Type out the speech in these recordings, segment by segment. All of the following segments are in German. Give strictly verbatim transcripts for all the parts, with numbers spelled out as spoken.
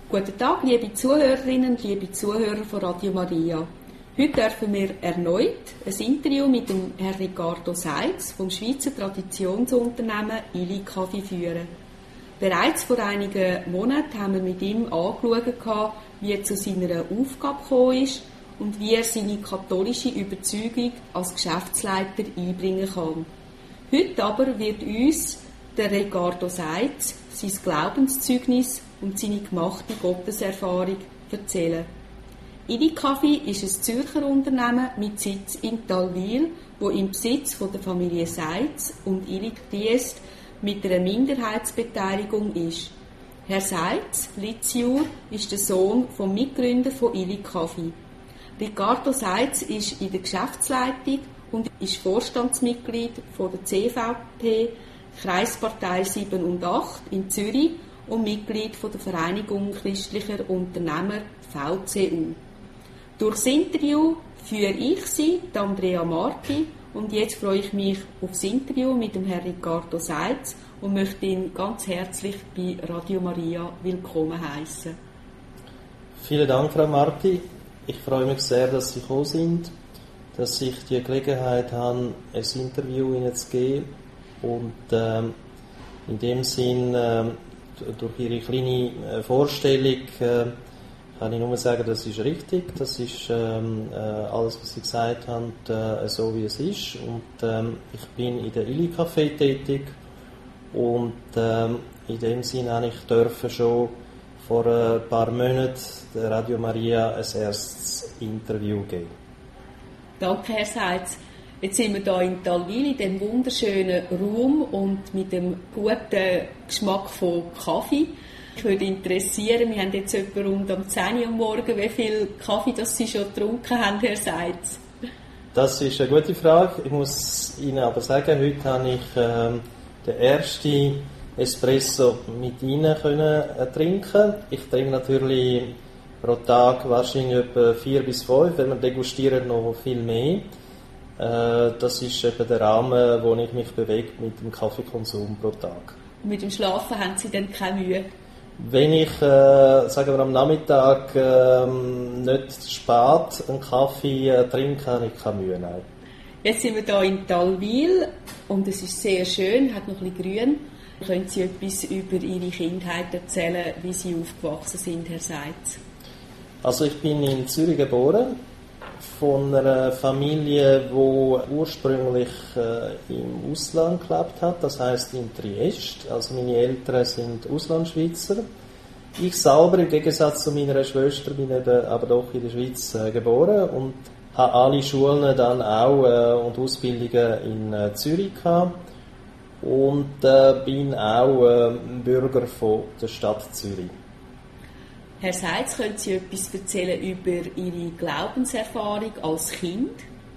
Guten Tag, liebe Zuhörerinnen und liebe Zuhörer von Radio Maria. Heute dürfen wir erneut ein Interview mit dem Herrn Ricardo Seitz vom Schweizer Traditionsunternehmen Ili Kaffee führen. Bereits vor einigen Monaten haben wir mit ihm angeschaut, wie er zu seiner Aufgabe gekommen ist und wie er seine katholische Überzeugung als Geschäftsleiter einbringen kann. Heute aber wird uns der Ricardo Seitz sein Glaubenszeugnis und seine gemachte Gotteserfahrung erzählen. Ili Kaffee ist ein Zürcher Unternehmen mit Sitz in Talwil, wo im Besitz von der Familie Seitz und Ili Triest mit einer Minderheitsbeteiligung ist. Herr Seitz, Litziur, ist der Sohn vom Mitgründer von Ili Kaffee. Ricardo Seitz ist in der Geschäftsleitung und ist Vorstandsmitglied von der C V P Kreispartei sieben und acht in Zürich und Mitglied von der Vereinigung christlicher Unternehmer V C U. Durchs Interview führe ich Sie, Andrea Marti, und jetzt freue ich mich auf das Interview mit dem Herrn Ricardo Seitz und möchte ihn ganz herzlich bei Radio Maria willkommen heißen. Vielen Dank, Frau Marti. Ich freue mich sehr, dass Sie gekommen sind, dass ich die Gelegenheit habe, ein Interview Ihnen zu geben. Und ähm, in dem Sinn, äh, durch Ihre kleine äh, Vorstellung, äh, kann ich nur sagen, das ist richtig. Das ist ähm, äh, alles, was Sie gesagt haben, äh, so wie es ist. Und ähm, ich bin in der Ili Kaffee tätig und ähm, in dem Sinn habe ich dürfen schon vor ein paar Monaten der Radio Maria ein erstes Interview geben. Danke, Herr Seitz. Jetzt sind wir hier in Talwil, in diesem wunderschönen Raum und mit dem guten Geschmack von Kaffee. Ich würde interessieren, wir haben jetzt etwa rund um zehn Uhr am Morgen, wie viel Kaffee das Sie schon getrunken haben, Herr Seitz? Das ist eine gute Frage. Ich muss Ihnen aber sagen, heute habe ich äh, den ersten Espresso mit Ihnen können, äh, trinken. Ich trinke natürlich pro Tag wahrscheinlich etwa vier bis fünf, wenn wir degustieren noch viel mehr. Das ist eben der Rahmen, wo ich mich bewege mit dem Kaffeekonsum pro Tag. Und mit dem Schlafen haben Sie dann keine Mühe? Wenn ich, äh, sagen wir am Nachmittag, äh, nicht spät einen Kaffee äh, trinke, habe ich keine Mühe. Nein. Jetzt sind wir hier in Talwil und es ist sehr schön, hat noch ein bisschen grün. Können Sie etwas über Ihre Kindheit erzählen, wie Sie aufgewachsen sind, Herr Seitz? Also ich bin in Zürich geboren. Von einer Familie, die ursprünglich äh, im Ausland gelebt hat, das heisst in Triest. Also meine Eltern sind Auslandschweizer. Ich selber, im Gegensatz zu meiner Schwester, bin eben aber doch in der Schweiz äh, geboren und habe alle Schulen dann auch äh, und Ausbildungen in äh, Zürich gehabt und äh, bin auch äh, Bürger von der Stadt Zürich. Herr Seitz, können Sie etwas erzählen über Ihre Glaubenserfahrung als Kind?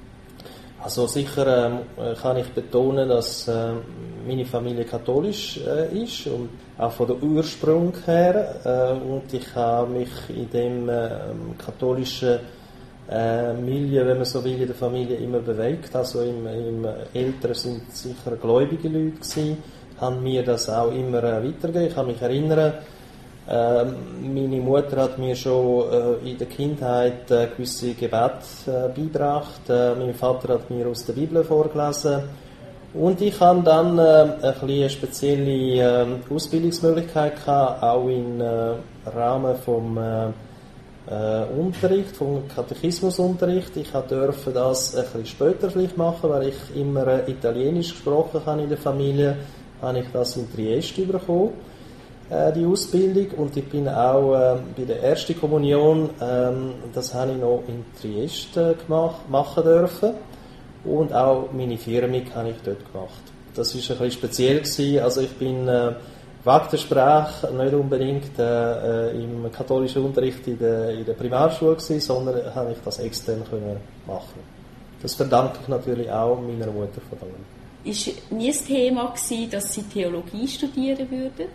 Also sicher äh, kann ich betonen, dass äh, meine Familie katholisch äh, ist und auch von der Ursprung her. Äh, und ich habe mich in dem äh, katholischen äh, Milieu, wenn man so will, in der Familie immer bewegt. Also im, im Eltern sind sicher gläubige Leute gewesen, haben mir das auch immer äh, weitergegeben. Ich kann mich erinnern, Ähm, meine Mutter hat mir schon äh, in der Kindheit äh, gewisse Gebete äh, beigebracht. Äh, mein Vater hat mir aus der Bibel vorgelesen. Und ich hatte dann äh, ein eine spezielle äh, Ausbildungsmöglichkeit gehabt, auch im äh, Rahmen vom äh, äh, Unterricht, vom Katechismusunterricht. Ich durfte das ein bisschen später vielleicht machen, weil ich immer äh, Italienisch gesprochen habe in der Familie, habe ich das in Triest bekommen, die Ausbildung, und ich bin auch äh, bei der ersten Kommunion, ähm, das habe ich noch in Triest äh, gemacht, machen dürfen, und auch meine Firmung habe ich dort gemacht. Das war ein bisschen speziell gewesen. Also ich bin äh, wegen der Sprache nicht unbedingt äh, im katholischen Unterricht in der, in der Primarschule gewesen, sondern habe ich das extern können machen. Das verdanke ich natürlich auch meiner Mutter vor allem. Ist nie ein Thema gewesen, dass Sie Theologie studieren würden?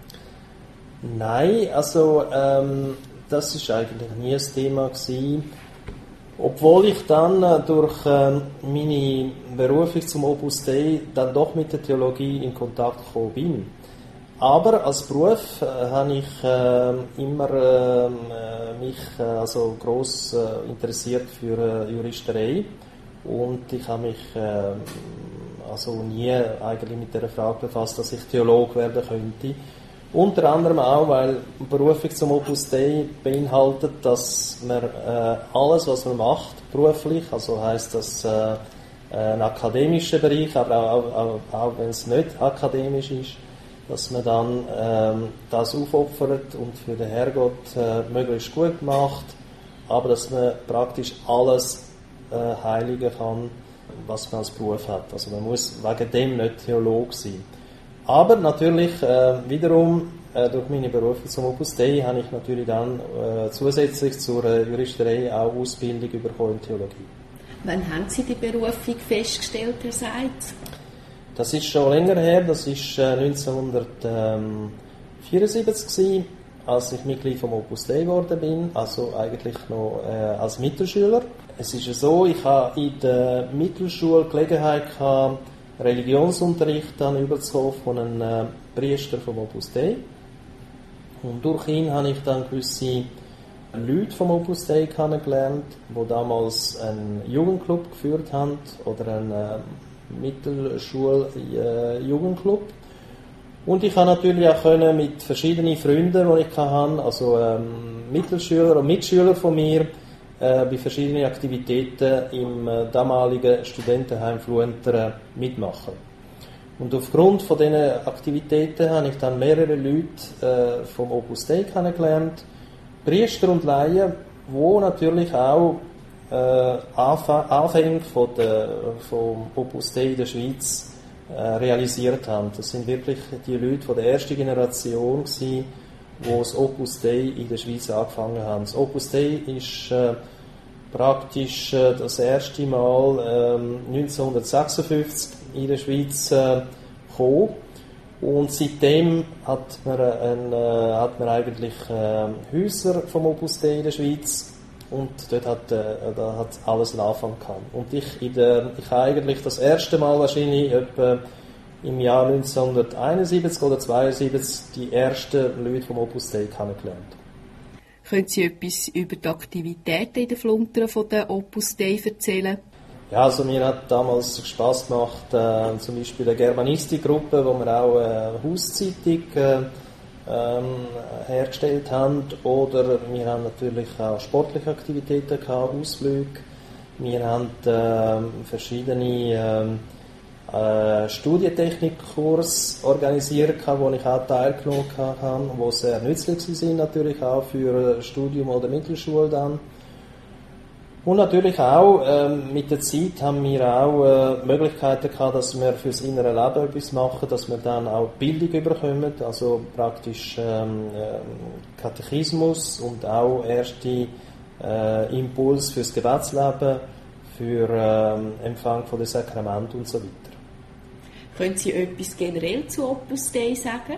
Nein, also ähm, das ist eigentlich nie ein Thema gewesen. Obwohl ich dann äh, durch äh, meine Berufung zum Opus Dei dann doch mit der Theologie in Kontakt gekommen bin. aber als Beruf äh, habe ich äh, immer äh, mich äh, also gross äh, interessiert für äh, Juristerei und ich habe mich äh, also nie eigentlich mit der Frage befasst, dass ich Theologe werden könnte. Unter anderem auch, weil Berufung zum Opus Dei beinhaltet, dass man äh, alles, was man macht, beruflich, also heisst das äh, ein akademischer Bereich, aber auch, auch, auch wenn es nicht akademisch ist, dass man dann ähm, das aufopfert und für den Herrgott äh, möglichst gut macht, aber dass man praktisch alles äh, heiligen kann, was man als Beruf hat. Also man muss wegen dem nicht Theologe sein. Aber natürlich, äh, wiederum, äh, durch meine Berufung zum Opus Dei habe ich natürlich dann äh, zusätzlich zur äh, Juristerei auch Ausbildung bekommen in Theologie. Wann haben Sie die Berufung festgestellt, Herr Seitz? Das ist schon länger her, das war äh, neunzehnhundertvierundsiebzig gewesen, als ich Mitglied vom Opus Dei geworden bin, also eigentlich noch äh, als Mittelschüler. Es ist ja so, ich habe in der Mittelschule Gelegenheit gehabt, Religionsunterricht dann überzukommen von einem äh, Priester vom Opus Dei. Und durch ihn habe ich dann gewisse Leute vom Opus Dei kennengelernt, die damals einen Jugendclub geführt haben oder einen äh, Mittelschul-Jugendclub. Äh, und ich habe natürlich auch können mit verschiedenen Freunden, die ich hatte, also ähm, Mittelschüler und Mitschüler von mir, äh, bei verschiedenen Aktivitäten im äh, damaligen Studentenheim Fluenteren mitmachen. Und aufgrund von diesen Aktivitäten habe ich dann mehrere Leute äh, vom Opus Dei kennengelernt, Priester und Laien, die natürlich auch äh, Anfänge von der, vom Opus Dei in der Schweiz äh, realisiert haben. Das sind wirklich die Leute von der ersten Generation gewesen, die das Opus Dei in der Schweiz angefangen haben. Das Opus Dei ist äh, praktisch äh, das erste Mal äh, neunzehnhundertsechsundfünfzig in der Schweiz äh, gekommen. Und seitdem hat man, ein, äh, hat man eigentlich äh, Häuser vom Opus Dei in der Schweiz und dort hat, äh, da hat alles einen Anfang gehabt. Und ich, in der, ich habe eigentlich das erste Mal wahrscheinlich etwa im Jahr neunzehnhunderteinundsiebzig oder zweiundsiebzig die ersten Leute vom Opus Dei kennengelernt. Können Sie etwas über die Aktivitäten in den Fluntern von der Opus Dei erzählen? Ja, also mir hat damals Spass gemacht, äh, zum Beispiel eine Germanistikgruppe, wo wir auch eine Hauszeitung äh, ähm, hergestellt haben, oder wir haben natürlich auch sportliche Aktivitäten gehabt, Ausflüge. Wir haben äh, verschiedene äh, äh, Studientechnikkurse organisiert, wo ich auch teilgenommen habe, die sehr nützlich sind natürlich auch für Studium oder Mittelschule dann. Und natürlich auch, ähm, mit der Zeit haben wir auch äh, Möglichkeiten gehabt, dass wir fürs innere Leben etwas machen, dass wir dann auch Bildung bekommen, also praktisch ähm, Katechismus und auch erste äh, Impuls fürs Gebetsleben, für ähm, Empfang von den Sakramenten und so weiter. Können Sie etwas generell zu Opus Dei sagen?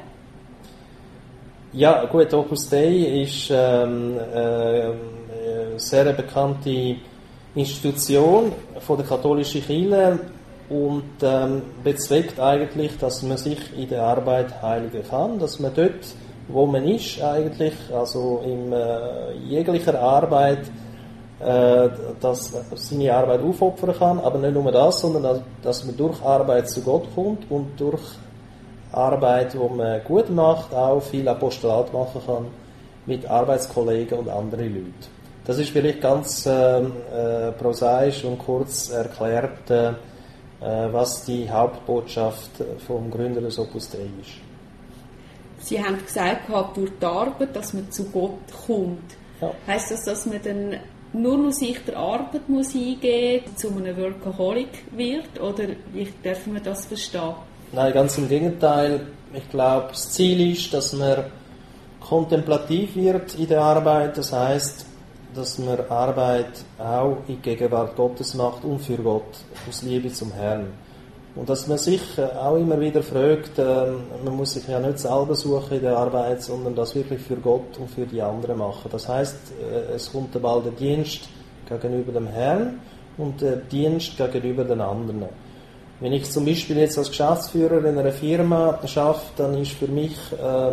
Ja, gut, Opus Dei ist ähm, äh, eine sehr bekannte Institution von der katholischen Kirche und ähm, bezweckt eigentlich, dass man sich in der Arbeit heiligen kann, dass man dort, wo man ist, eigentlich, also in äh, jeglicher Arbeit, äh, dass seine Arbeit aufopfern kann, aber nicht nur das, sondern dass, dass man durch Arbeit zu Gott kommt und durch Arbeit, die man gut macht, auch viel Apostolat machen kann mit Arbeitskollegen und anderen Leuten. Das ist vielleicht ganz äh, äh, prosaisch und kurz erklärt, äh, was die Hauptbotschaft vom Gründer des Opus Dei ist. Sie haben gesagt, durch die Arbeit, dass man zu Gott kommt. Ja. Heisst das, dass man dann nur noch sich der Arbeit muss eingeben muss, zu einem Workaholic wird? Oder wie darf man das verstehen? Nein, ganz im Gegenteil. Ich glaube, das Ziel ist, dass man kontemplativ wird in der Arbeit. Das heisst, dass man Arbeit auch in Gegenwart Gottes macht und für Gott, aus Liebe zum Herrn. Und dass man sich auch immer wieder fragt, äh, man muss sich ja nicht selber suchen in der Arbeit, sondern das wirklich für Gott und für die anderen machen. Das heisst, äh, es kommt bald der Dienst gegenüber dem Herrn und der Dienst gegenüber den anderen. Wenn ich zum Beispiel jetzt als Geschäftsführer in einer Firma arbeite, dann ist für mich äh,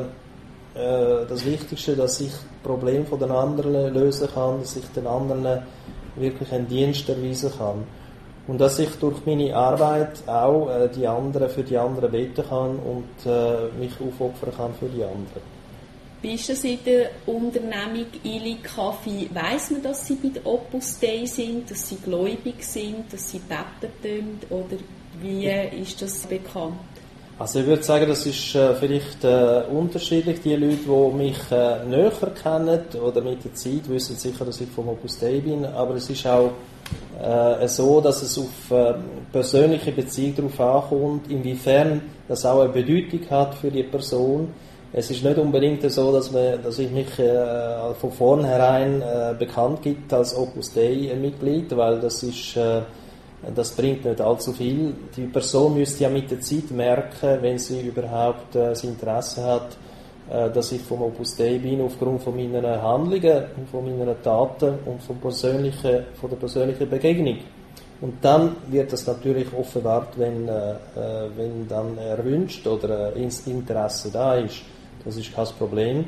äh, das Wichtigste, dass ich das Problem von den anderen lösen kann, dass ich den anderen wirklich einen Dienst erweisen kann. Und dass ich durch meine Arbeit auch äh, die anderen für die anderen beten kann und äh, mich aufopfern kann für die anderen. Wie ist das in der Unternehmung Ili Kaffee? Weiss man, dass sie bei der Opus Dei sind, dass sie gläubig sind, dass sie beten tun, oder wie ist das bekannt? Also ich würde sagen, das ist äh, vielleicht äh, unterschiedlich. Die Leute, die mich äh, näher kennen oder mit der Zeit, wissen sicher, dass ich vom Opus Dei bin, aber es ist auch äh, so, dass es auf äh, persönliche Beziehung darauf ankommt, inwiefern das auch eine Bedeutung hat für die Person. Es ist nicht unbedingt so, dass, man, dass ich mich äh, von vornherein äh, bekannt gibt als Opus Dei-Mitglied, weil das ist, äh, das bringt nicht allzu viel. Die Person müsste ja mit der Zeit merken, wenn sie überhaupt äh, das Interesse hat, äh, dass ich vom Opus Dei bin, aufgrund von meinen Handlungen, von meinen Taten und von, persönlichen, von der persönlichen Begegnung. Und dann wird das natürlich offenbart, wenn, äh, wenn dann erwünscht oder äh, Interesse da ist. Das ist kein Problem.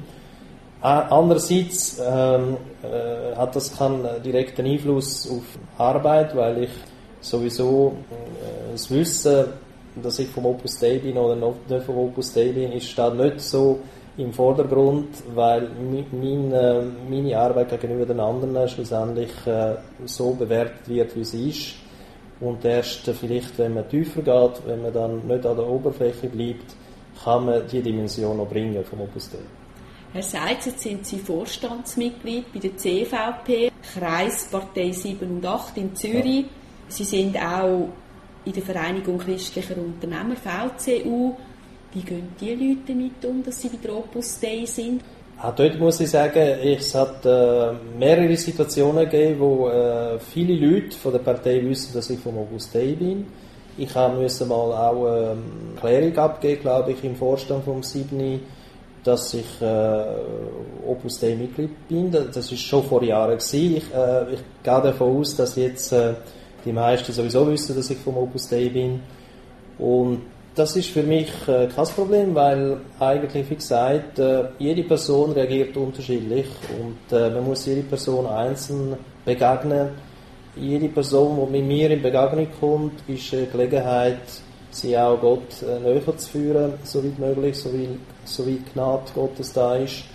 Andererseits ähm, äh, hat das keinen direkten Einfluss auf Arbeit, weil ich sowieso äh, das Wissen, dass ich vom Opus Dei bin oder nicht vom Opus Dei bin, ist da nicht so im Vordergrund, weil meine, meine Arbeit gegenüber den anderen schlussendlich äh, so bewertet wird, wie sie ist. Und erst äh, vielleicht, wenn man tiefer geht, wenn man dann nicht an der Oberfläche bleibt, kann man diese Dimension noch bringen vom Opus Dei. Herr Seitz, jetzt sind Sie Vorstandsmitglied bei der C V P, Kreispartei sieben und acht in Zürich. Ja. Sie sind auch in der Vereinigung christlicher Unternehmer, V C U. Wie gehen die Leute damit um, dass sie bei der Opus Dei sind? Auch dort muss ich sagen, es hat äh, mehrere Situationen gegeben, wo äh, viele Leute von der Partei wissen, dass ich vom Opus Dei bin. Ich musste mal auch eine Erklärung abgeben, glaube ich, im Vorstand vom Siebni, dass ich äh, Opus Dei Mitglied bin. Das ist schon vor Jahren gewesen. Ich, äh, ich gehe davon aus, dass jetzt äh, die meisten sowieso wissen, dass ich vom Opus Dei bin. Und das ist für mich äh, kein Problem, weil eigentlich, wie gesagt, äh, jede Person reagiert unterschiedlich und äh, man muss jede Person einzeln begegnen. Jede Person, die mit mir in Begegnung kommt, ist eine Gelegenheit, sie auch Gott äh, näher zu führen, so weit möglich, so wie, so wie die Gnade Gottes da ist.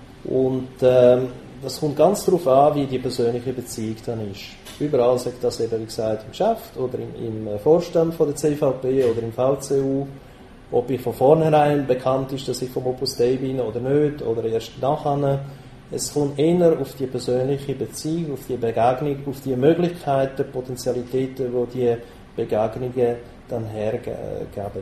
Und ähm, das kommt ganz darauf an, wie die persönliche Beziehung dann ist. Überall sagt das eben, wie gesagt, im Geschäft oder im, im Vorstand von der C V P oder im V C U. Ob ich von vornherein bekannt ist, dass ich vom Opus Dei bin oder nicht, oder erst nachher. Es kommt eher auf die persönliche Beziehung, auf die Begegnung, auf die Möglichkeiten, Potentialitäten, die die Begegnungen dann hergeben.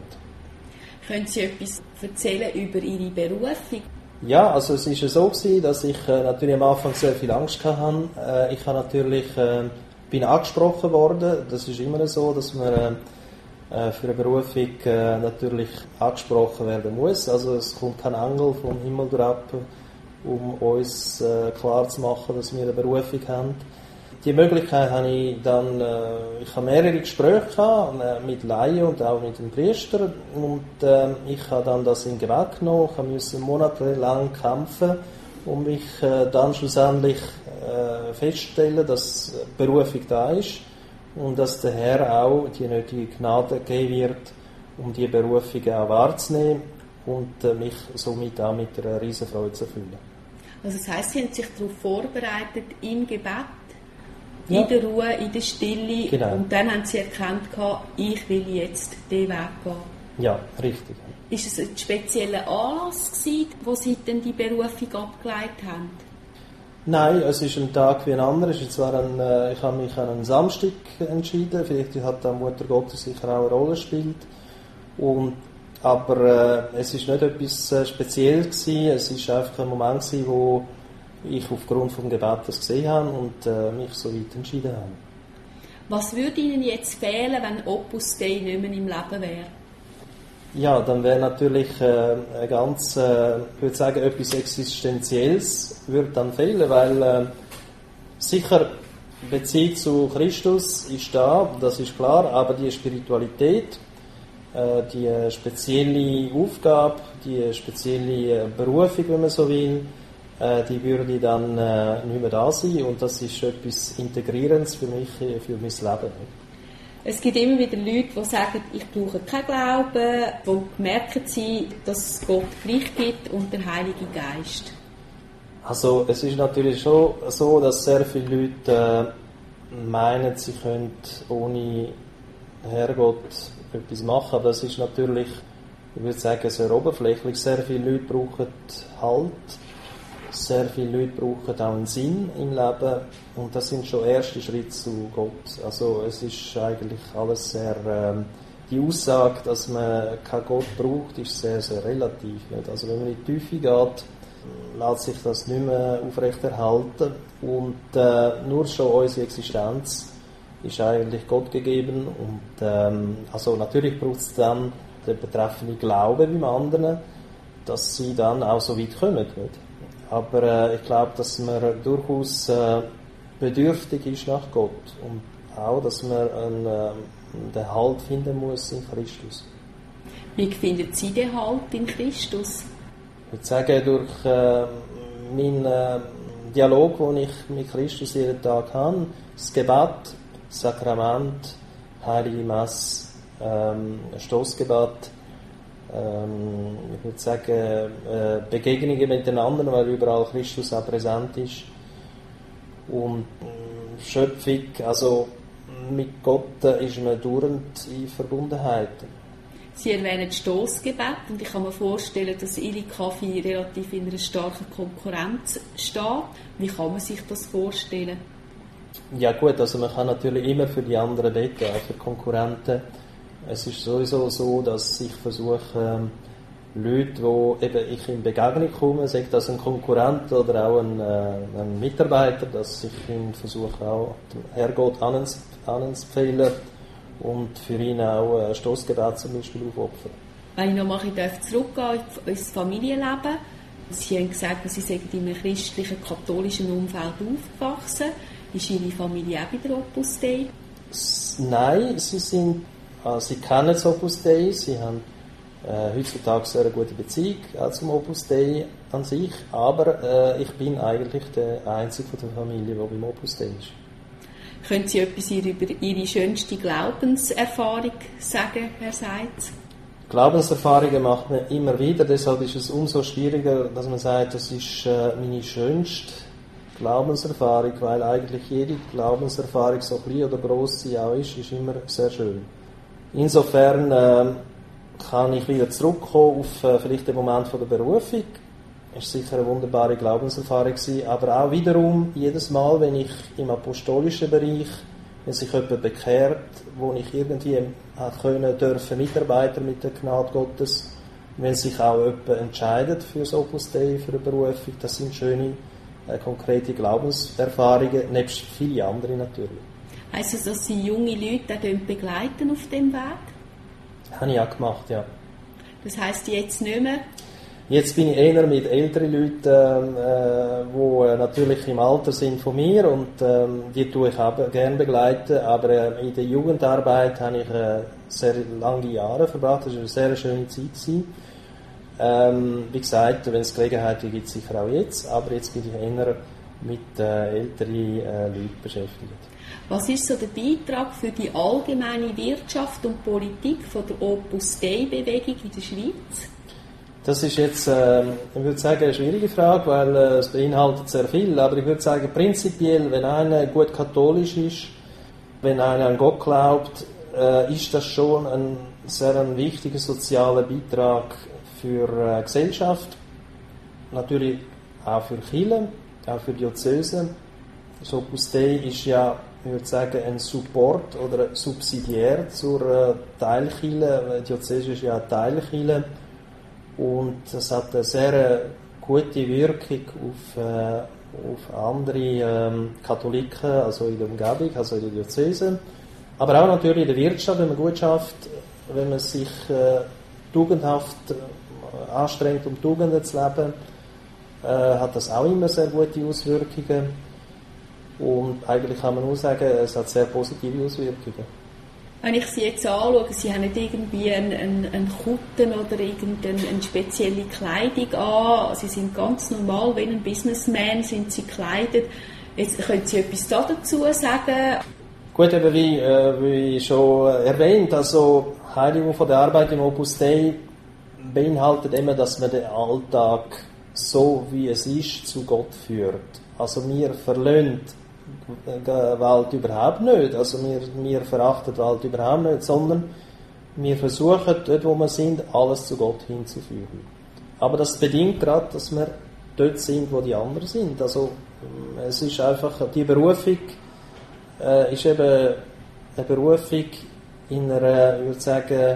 Können Sie etwas erzählen über Ihre Berufung? Ja, also es war ja so gewesen, dass ich äh, natürlich am Anfang sehr viel Angst hatte. Äh, ich habe natürlich, äh, bin angesprochen worden. Das ist immer so, dass man äh, für eine Berufung äh, natürlich angesprochen werden muss. Also es kommt kein Engel vom Himmel herab, um uns äh, klar zu machen, dass wir eine Berufung haben. Die Möglichkeit habe ich dann, äh, ich habe mehrere Gespräche gehabt, äh, mit Laien und auch mit dem Priester, und äh, ich habe dann das in Gebet genommen. Ich musste monatelang kämpfen und mich äh, dann schlussendlich äh, feststellen, dass Berufung da ist und dass der Herr auch die nötige Gnade geben wird, um die Berufung auch wahrzunehmen und äh, mich somit auch mit einer riesen Freude zu erfüllen. Also das heisst, Sie haben sich darauf vorbereitet im Gebet, ja. in der Ruhe, in der Stille, genau. Und dann haben Sie erkannt, ich will jetzt diesen Weg gehen. Ja, richtig. Ist es ein spezieller Anlass gewesen, wo Sie dann die Berufung abgeleitet haben? Nein, es ist ein Tag wie ein anderer. Es ist zwar ein, äh, ich habe mich an einen Samstag entschieden, vielleicht hat da Mutter Gottes sicher auch eine Rolle gespielt. Und Aber äh, es ist nicht etwas äh, Spezielles gewesen. Es war einfach ein Moment gewesen, wo ich aufgrund des Gebets gesehen habe und äh, mich so weit entschieden habe. Was würde Ihnen jetzt fehlen, wenn Opus Dei nicht mehr im Leben wäre? Ja, dann wäre natürlich äh, ein ganz, äh, ich würde sagen, etwas Existenzielles würde dann fehlen, weil äh, sicher Beziehung zu Christus ist da, das ist klar, aber die Spiritualität, äh, die spezielle Aufgabe, die spezielle Berufung, wenn man so will, äh, die würde dann äh, nicht mehr da sein, und das ist etwas Integrierendes für mich, für mein Leben. Es gibt immer wieder Leute, die sagen, ich brauche keinen Glauben, die merken sie, dass es Gott gleich gibt und der Heilige Geist. Also es ist natürlich schon so, dass sehr viele Leute äh, meinen, sie können ohne Herrgott etwas machen, aber das ist natürlich, ich würde sagen, sehr oberflächlich. Sehr viele Leute brauchen Halt, sehr viele Leute brauchen auch einen Sinn im Leben, und das sind schon erste Schritte zu Gott. Also es ist eigentlich alles sehr, ähm, die Aussage, dass man keinen Gott braucht, ist sehr, sehr relativ. Nicht? Also wenn man in die Tiefe geht, lässt sich das nicht mehr aufrechterhalten, und äh, nur schon unsere Existenz ist eigentlich Gott gegeben, und ähm, also natürlich braucht es dann den betreffenden Glauben beim anderen, dass sie dann auch so weit kommen. Nicht? Aber äh, ich glaube, dass man durchaus äh, bedürftig ist nach Gott, und auch, dass man einen, äh, den Halt finden muss in Christus. Wie finden Sie den Halt in Christus? Ich würde sagen, durch äh, meinen äh, Dialog, den ich mit Christus jeden Tag habe, das Gebet, das Sakrament, Heilige Messe, ähm, Stossgebet, ähm, ich würde sagen, äh, Begegnungen miteinander, weil überall Christus auch präsent ist, und äh, Schöpfung, also mit Gott äh, ist man dauernd in Verbundenheit. Sie erwähnen das Stossgebet, und ich kann mir vorstellen, dass Ili Kaffee relativ in einer starken Konkurrenz steht. Wie kann man sich das vorstellen? Ja gut, also man kann natürlich immer für die anderen beten, auch für Konkurrenten. Es ist sowieso so, dass ich versuche, ähm, Leute, wo eben ich in Begegnung komme, sei das ein Konkurrent oder auch ein, äh, ein Mitarbeiter, dass ich ihn versuche auch dem Herrgott anzuempfehlen und für ihn auch ein Stossgebet zum Beispiel aufopfern. Wenn ich noch mal zurückgehe ins Familienleben, Sie haben gesagt, Sie sind in einem christlichen, katholischen Umfeld aufgewachsen. Ist Ihre Familie auch bei der Opus Dei? Nein, sie, sind, äh, sie kennen das Opus Dei, sie haben äh, heutzutage sehr eine gute Beziehung äh, zum Opus Dei an sich, aber äh, ich bin eigentlich der Einzige von der Familie, der beim Opus Dei ist. Können Sie etwas über Ihre schönste Glaubenserfahrung sagen, Herr Seitz? Glaubenserfahrungen macht man immer wieder, deshalb ist es umso schwieriger, dass man sagt, das ist äh, meine schönste Glaubenserfahrung, weil eigentlich jede Glaubenserfahrung, so klein oder gross sie auch ist, ist immer sehr schön. Insofern äh, kann ich wieder zurückkommen auf äh, vielleicht den Moment von der Berufung. Es war sicher eine wunderbare Glaubenserfahrung gewesen, aber auch wiederum jedes Mal, wenn ich im apostolischen Bereich, wenn sich jemand bekehrt, wo ich irgendwie können dürfen mitarbeiten mit der Gnade Gottes, wenn sich auch jemand entscheidet für das Opus Dei, für eine Berufung, das sind schöne, äh, konkrete Glaubenserfahrungen, nebst viele andere natürlich. Heisst das, dass Sie junge Leute auch begleiten auf dem Weg? Habe ich auch gemacht, ja. Das heisst jetzt nicht mehr? Jetzt bin ich eher mit älteren Leuten, äh, die natürlich im Alter sind von mir, und äh, die tue ich auch gerne begleiten, aber äh, in der Jugendarbeit habe ich äh, sehr lange Jahre verbracht, das war eine sehr schöne Zeit. Ähm, wie gesagt, wenn es Gelegenheit gibt, sicher auch jetzt, aber jetzt bin ich eher mit äh, älteren äh, Leuten beschäftigt. Was ist so der Beitrag für die allgemeine Wirtschaft und Politik von der Opus Dei-Bewegung in der Schweiz? Das ist jetzt, äh, ich würde sagen, eine schwierige Frage, weil äh, es beinhaltet sehr viel, aber ich würde sagen, prinzipiell, wenn einer gut katholisch ist, wenn einer an Gott glaubt, äh, ist das schon ein sehr ein wichtiger sozialer Beitrag für äh, die Gesellschaft, natürlich auch für Kirchen, auch für Diözesen. Das Opus Dei ist ja, ich würde sagen, ein Support oder subsidiär zur äh, Teilkirche. Diözese ist ja eine Teilkirche. Und das hat eine sehr gute Wirkung auf, äh, auf andere ähm, Katholiken, also in der Umgebung, also in der Diözese. Aber auch natürlich in der Wirtschaft, wenn man gut schafft, wenn man sich äh, tugendhaft äh, anstrengt, um Tugenden zu leben, äh, hat das auch immer sehr gute Auswirkungen. Und eigentlich kann man nur sagen, es hat sehr positive Auswirkungen. Wenn ich Sie jetzt anschaue, Sie haben nicht irgendwie einen, einen, einen Kutten oder irgendeine eine spezielle Kleidung an. Sie sind ganz normal, wie ein Businessman sind Sie gekleidet. Jetzt können Sie etwas dazu sagen? Gut, eben wie, äh, wie schon erwähnt, also Heiligung von der Arbeit im Opus Dei beinhaltet immer, dass man den Alltag so wie es ist zu Gott führt. Also wir verlöhnt die Welt überhaupt nicht, also wir, wir verachten die Welt überhaupt nicht, sondern wir versuchen dort, wo wir sind, alles zu Gott hinzuführen. Aber das bedingt gerade, dass wir dort sind, wo die anderen sind. Also es ist einfach, die Berufung äh, ist eben eine Berufung in einer, ich würde sagen,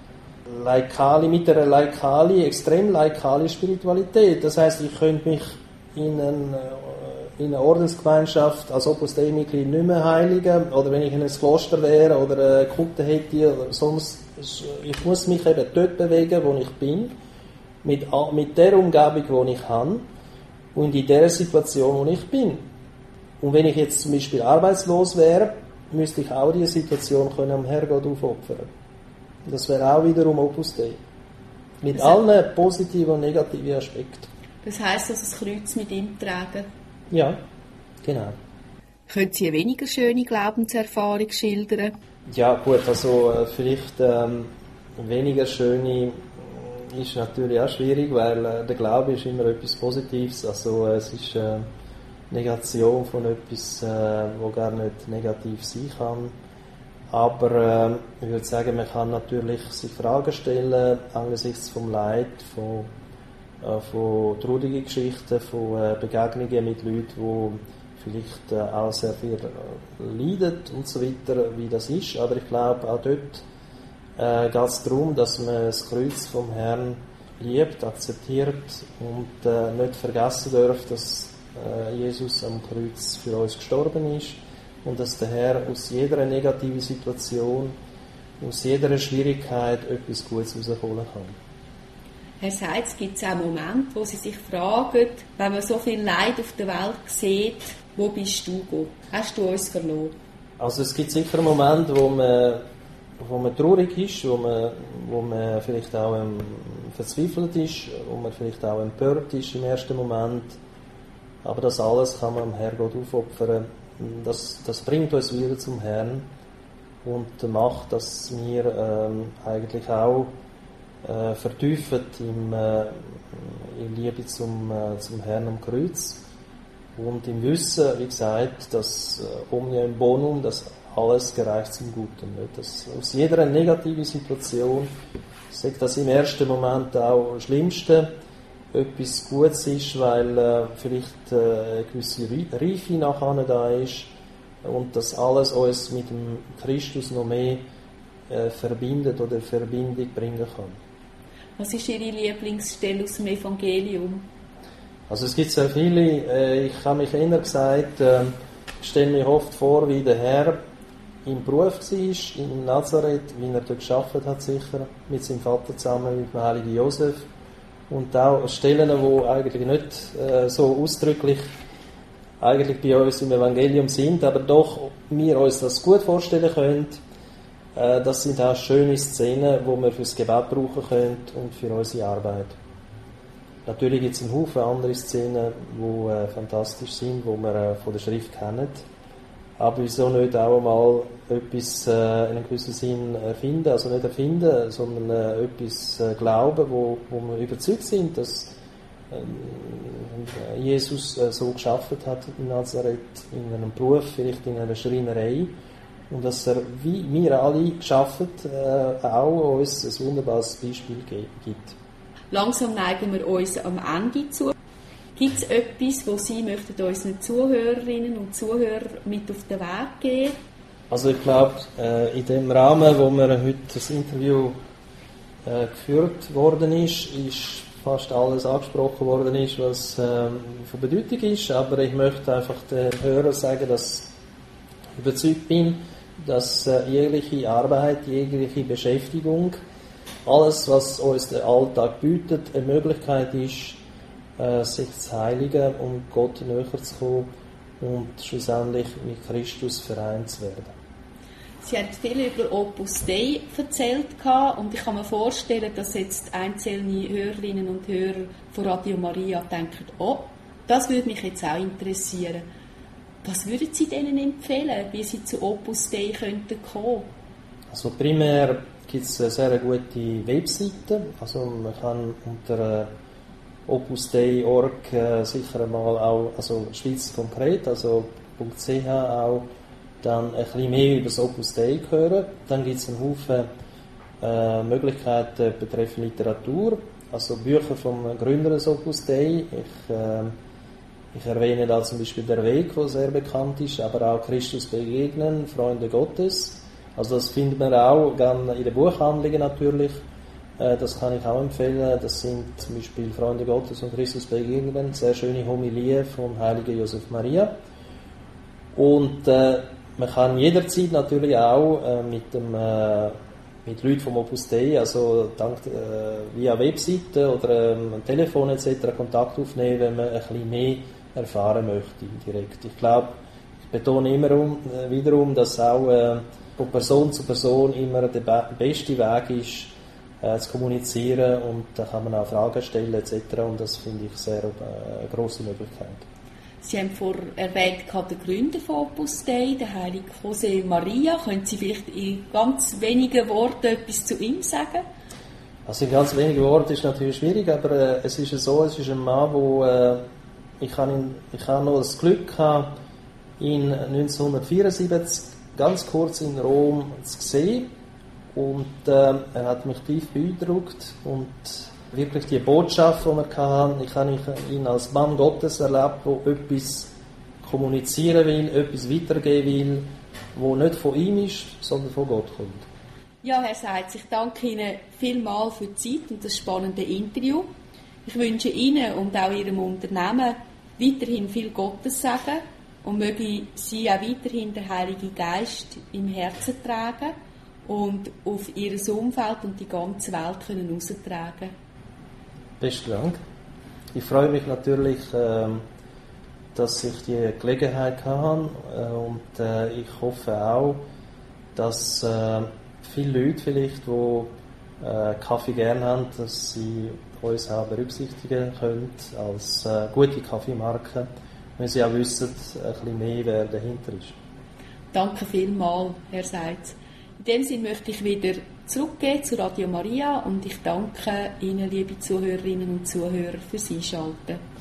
Laikali, mit einer Laikali, extrem Laikali Spiritualität. Das heisst, ich könnte mich in, ein, in eine Ordensgemeinschaft als Opus Dei-Mitglied nicht mehr heiligen, oder wenn ich in ein Kloster wäre oder eine Kutte hätte, oder sonst, ich muss mich eben dort bewegen, wo ich bin, mit, mit der Umgebung, wo ich habe, und in der Situation, wo ich bin. Und wenn ich jetzt zum Beispiel arbeitslos wäre, müsste ich auch diese Situation können am Herrgott aufopfern. Das wäre auch wiederum Opus Dei. Mit das allen positiven und negativen Aspekten. Das heisst, dass das Kreuz mit ihm tragen? Ja, genau. Können Sie eine weniger schöne Glaubenserfahrung schildern? Ja gut, also äh, vielleicht ähm, weniger schöne ist natürlich auch schwierig, weil äh, der Glaube ist immer etwas Positives. Also äh, es ist äh, Negation von etwas, äh, wo gar nicht negativ sein kann. Aber äh, ich würde sagen, man kann natürlich sich Fragen stellen angesichts vom Leid, von, äh, von traurigen Geschichten, von äh, Begegnungen mit Leuten, die vielleicht äh, auch sehr viel äh, leiden und so weiter, wie das ist. Aber ich glaube, auch dort äh, geht es darum, dass man das Kreuz vom Herrn liebt, akzeptiert und äh, nicht vergessen darf, dass äh, Jesus am Kreuz für uns gestorben ist. Und dass der Herr aus jeder negativen Situation, aus jeder Schwierigkeit etwas Gutes herausholen kann. Herr Seitz, gibt es auch Momente, wo Sie sich fragen, wenn man so viel Leid auf der Welt sieht, wo bist du, Gott? Hast du uns verloren? Also es gibt sicher Momente, wo man, wo man traurig ist, wo man, wo man vielleicht auch ähm, verzweifelt ist, wo man vielleicht auch empört ist im ersten Moment. Aber das alles kann man dem Herrgott aufopfern. Das, das bringt uns wieder zum Herrn und macht, dass wir ähm, eigentlich auch äh, vertiefen im, äh, in Liebe zum, äh, zum Herrn am Kreuz und im Wissen, wie gesagt, dass äh, Omnia in Bonum, dass alles gereicht zum Guten. Nicht? Dass aus jeder negativen Situation, ich sage das im ersten Moment auch das Schlimmste, etwas Gutes ist, weil äh, vielleicht äh, eine gewisse Reife nachher da ist und dass alles uns mit dem Christus noch mehr äh, verbindet oder Verbindung bringen kann. Was ist Ihre Lieblingsstelle aus dem Evangelium? Also es gibt sehr viele. Äh, ich habe mich eher gesagt, äh, ich stelle mir oft vor, wie der Herr im Beruf war, in Nazareth, wie er dort gearbeitet hat, sicher, mit seinem Vater zusammen, mit dem heiligen Josef. Und auch Stellen, die eigentlich nicht äh, so ausdrücklich eigentlich bei uns im Evangelium sind, aber doch wir uns das gut vorstellen können. Äh, das sind auch schöne Szenen, die wir fürs Gebet brauchen können und für unsere Arbeit. Natürlich gibt es einen Haufen andere Szenen, die äh, fantastisch sind, die wir äh, von der Schrift kennen. Aber wieso nicht auch einmal etwas äh, in einem gewissen Sinn erfinden, also nicht erfinden, sondern äh, etwas äh, glauben, wo, wo wir überzeugt sind, dass äh, Jesus äh, so geschaffen hat in Nazareth, in einem Beruf, vielleicht in einer Schreinerei, und dass er, wie wir alle geschaffen, äh, auch uns ein wunderbares Beispiel gibt. Langsam neigen wir uns am Ende zu. Gibt es etwas, was Sie möchten unseren Zuhörerinnen und Zuhörern mit auf den Weg geben? Also ich glaube, äh, in dem Rahmen, wo wir heute das Interview äh, geführt worden ist, ist fast alles angesprochen worden ist, was äh, von Bedeutung ist. Aber ich möchte einfach den Hörern sagen, dass ich überzeugt bin, dass äh, jegliche Arbeit, jegliche Beschäftigung, alles, was uns der Alltag bietet, eine Möglichkeit ist, sich zu heiligen und Gott näher zu kommen und schlussendlich mit Christus vereint zu werden. Sie haben viel über Opus Dei erzählt und ich kann mir vorstellen, dass jetzt einzelne Hörerinnen und Hörer von Radio Maria denken, oh, das würde mich jetzt auch interessieren. Was würden Sie denen empfehlen, wie sie zu Opus Dei könnten kommen? Also primär gibt es eine sehr gute Webseite. Also man kann unter opus dei punkt org äh, sicher einmal auch, also Schweiz konkret, also .ch auch, dann ein bisschen mehr über das Opus Dei hören. Dann gibt es einen Haufen äh, Möglichkeiten betreffend Literatur, also Bücher vom Gründer des Opus Dei. Ich, äh, ich erwähne da zum Beispiel Der Weg, der sehr bekannt ist, aber auch Christus begegnen, Freunde Gottes. Also das findet man auch gerne in den Buchhandlungen natürlich. Äh, das kann ich auch empfehlen. Das sind zum Beispiel Freunde Gottes und Christus begegnen, sehr schöne Homilien von Heiligen Josef Maria. Und äh, man kann jederzeit natürlich auch äh, mit, dem, äh, mit Leuten vom Opus Dei, also dank, äh, via Webseite oder ähm, Telefon et cetera Kontakt aufnehmen, wenn man ein bisschen mehr erfahren möchte direkt. Ich glaube, ich betone immer um, äh, wiederum, dass auch äh, von Person zu Person immer der be- beste Weg ist, äh, zu kommunizieren, und da kann man auch Fragen stellen et cetera. Und das finde ich sehr äh, eine grosse Möglichkeit. Sie haben vorher erwähnt, den Gründer von Opus Dei, den heiligen José Maria. Können Sie vielleicht in ganz wenigen Worten etwas zu ihm sagen? Also in ganz wenigen Worten ist natürlich schwierig, aber äh, es ist so, es ist ein Mann, wo äh, ich habe ihn, ich habe noch das Glück gehabt, ihn neunzehnhundertvierundsiebzig ganz kurz in Rom zu sehen, und äh, er hat mich tief beeindruckt, und wirklich die Botschaft, die wir hatten, ich habe ihn als Mann Gottes erlebt, der etwas kommunizieren will, etwas weitergeben will, das nicht von ihm ist, sondern von Gott kommt. Ja, Herr Seitz, ich danke Ihnen vielmals für die Zeit und das spannende Interview. Ich wünsche Ihnen und auch Ihrem Unternehmen weiterhin viel Gottessegen und möge Sie auch weiterhin den Heiligen Geist im Herzen tragen und auf Ihr Umfeld und die ganze Welt können heraustragen. Besten Dank. Ich freue mich natürlich, ähm, dass ich die Gelegenheit hatte, äh, und äh, ich hoffe auch, dass äh, viele Leute vielleicht, die äh, Kaffee gerne haben, dass sie uns auch berücksichtigen können als äh, gute Kaffeemarke, wenn sie auch wissen, ein bisschen mehr, wer dahinter ist. Danke vielmals, Herr Seitz. In dem Sinne möchte ich wieder zurückgehen zu Radio Maria und ich danke Ihnen, liebe Zuhörerinnen und Zuhörer, fürs Einschalten.